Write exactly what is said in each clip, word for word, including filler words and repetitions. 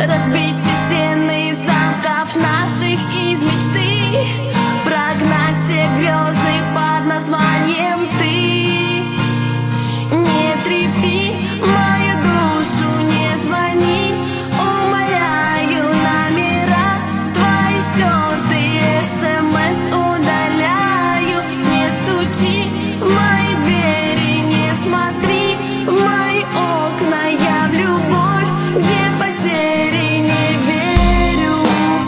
разбить все стены замков наших из мечты, прогнать все грезы под названием ты. Не трепи мою душу, не звони, умоляю, номера твои стертые, смс удаляю. Не стучи в мои двери, не смотри в мои окна, я в любовь, где потери, не верю.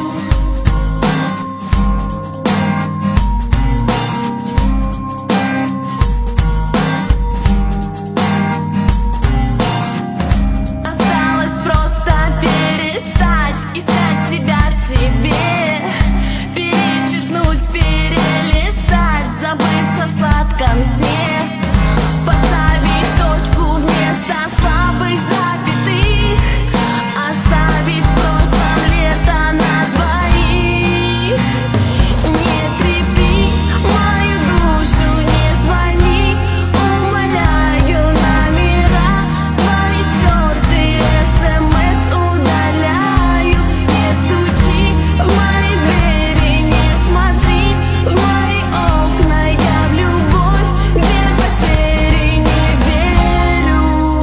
Осталось просто перестать искать тебя в себе, перечеркнуть, перелистать, забыться в сладком сне, поставить точку вместо слабых запятых, оставить в прошлом лето на двоих. Не трепи мою душу, не звони, умоляю, номера твои стертые, смс удаляю. Не стучи в мои двери, не смотри в мои окна, я в любовь, где потери, не верю.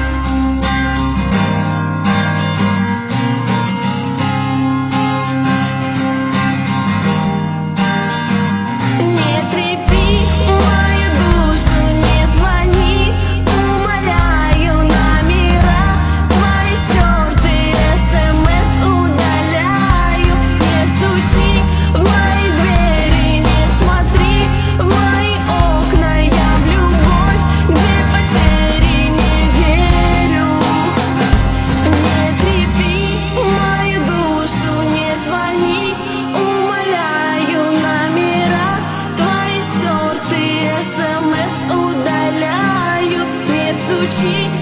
Не трепи мою душу, не звони, умоляю, номера твои стертые, смс удаляю. Не стучи в мои двери, не смотри в мои окна, я в любовь, где потери, не верю. Не трепи мою душу, не звони, умоляю, номера твои стертые, смс удаляю. Не стучи